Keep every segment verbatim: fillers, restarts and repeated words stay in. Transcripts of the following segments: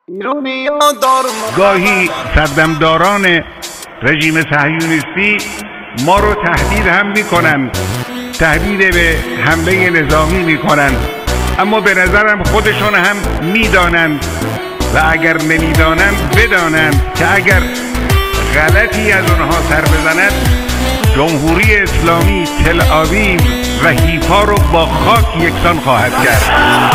گاهی سردمداران رژیم صهیونیستی ما رو تهدید هم میکنن، تهدید به حمله نظامی میکنن، اما به نظرم خودشون هم میدانند و اگر نمیدانند بدانند که اگر غلطی از اونها سر بزند جمهوری اسلامی تل آویو و حیفا رو با خاک یکسان خواهد کرد.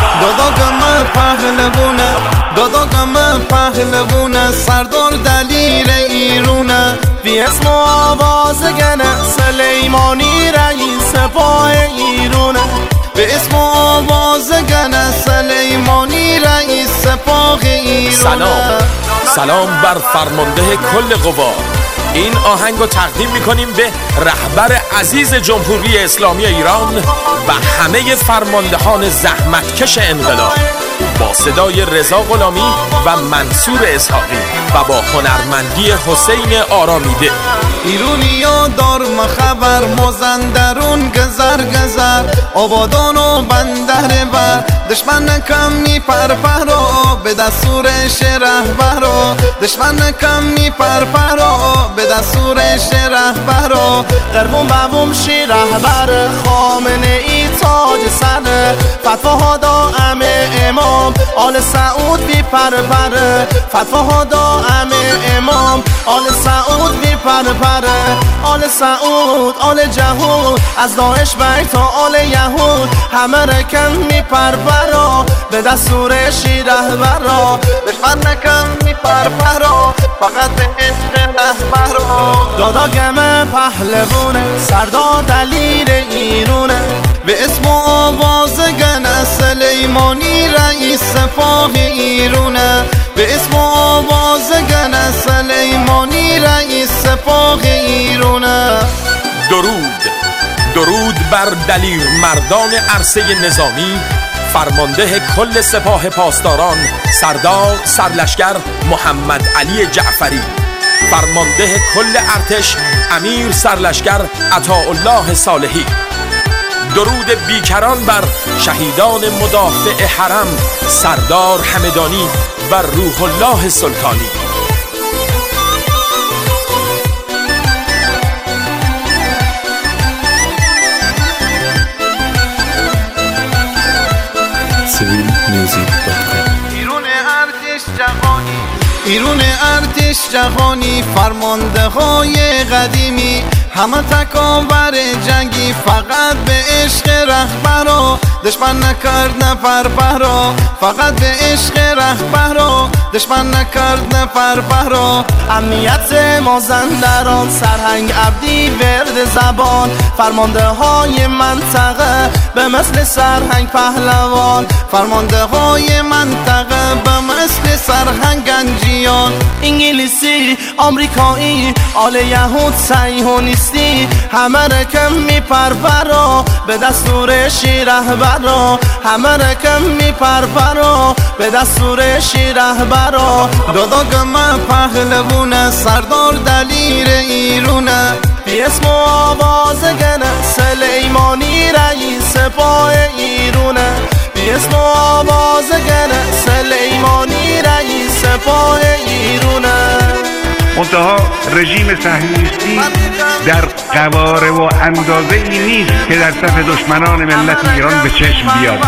داداگم پهلوونه داداگم پهلوونه سردار دلیر ایرونه بی اسم و آوازگنه سلیمانی رئیس سپاه ایرونه به اسم و آوازگنه سلیمانی رئیس سپاه ایرونه. سلام سلام بر فرمانده کل قوا. این آهنگ رو تقدیم میکنیم به رهبر عزیز جمهوری اسلامی ایران و همه فرماندهان زحمتکش انقلاب با صدای رضا غلامی و منصور اسحاقی و با هنرمندی حسین آرامیده. ایرونیا دار خبر مازندرون گذر گذر آبادان و بندر بر دشمن کم می پرپرا به دستور رهبرا دشمن کم می پرپرا به دستور رهبرا قربون بابوم شی رهبر خامنه ای تاج سر فتواها دا امه امام آل سعود بی پرپر فتواها دا امه امام آل سعود بی پرپر آل سعود آل جهود از داعش بیت تا آل یهود همه رکن می پرپرا به دستور شی رهبرا دشمن نکن می پرپرا فقط به عشق رهبرا. داداگم پهلوونه سردار دلیر ایرونه به اسم و آوازگنه سلیمانی رئیس سپاه ایرونه به اسم و آوازگنه سلیمانی رئیس سپاه ایرونه. درود درود بر دلیر مردان عرصه نظامی، فرمانده کل سپاه پاسداران سردار سرلشکر محمد علی جعفری، فرمانده کل ارتش امیر سرلشکر عطاالله صالحی. درود بیکران بر شهیدان مدافع حرم سردار همدانی و روح الله سلطانی. ایرون ارتش جهانی ایرون ارتش جهانی فرمانده های قدیمی همه تکاور جنگی فقط به عشق رهبرا دشمن نکرد نپرپرا فقط به عشق رهبرا دشمن نکرد نپرپرا. امنیت مازندران سرهنگ عبدی ورد زبان فرمانده های منطقه به مثل سرهنگ پهلوان فرمانده های منطقه به مثل سرهنگ گنجیان انگلیسی آمریکایی آل یهود صهیونیستی همه رکم می پرپرا به دستور شی رهبرا همه رکم می پرپرا به دستور شی رهبرا. داداگم پهلوونه سردار دلیر ایرونه بی اسم و آوازگنه سلیمانی رئیس سپاه ایرونه بی اسم و آوازگنه سلیمانی رئیس سپاه ایرونه. منتها رژیم صهیونیستی در قواره و اندازه ای نیست که در صف دشمنان ملت ایران به چشم بیاد.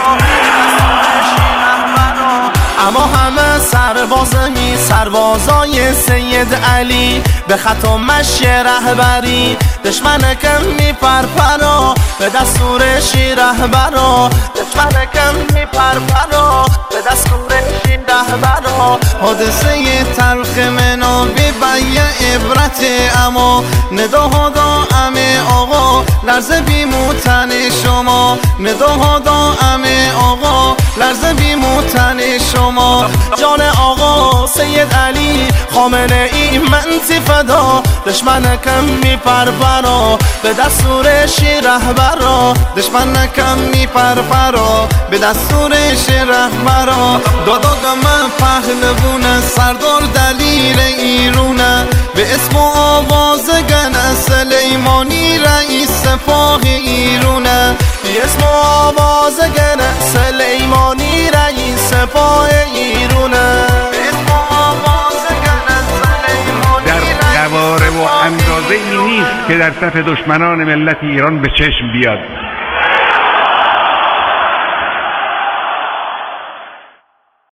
اما همه سربازمی سربازای سید علی به خط و مشی رهبری دشمن کم می پرپرا به دستور شی رهبرا دشمن کم می پرپرا به دستور شی رهبرا. حادثه تلخ منابی بیه عبرت اما نداها دا امه آقا لرزه بیموتن شما نداها دا امه آقا لرزه بیموتن شما. جان آقا سید علی خامنه ای منتی فدا دشمن کم می پرپرا به دستور شی رهبرا دشمن کم می پرپرا به دستور شی رهبرا. داداگم پهلوونه سردار دلیر ایرونه به اسم و آوازگنه سلیمانی رئیس سپاه ایرونه به اسم و آوازگنه سلیمانی رئیس سپاه ایرونه. که در صف دشمنان ملت ایران به چشم بیاد.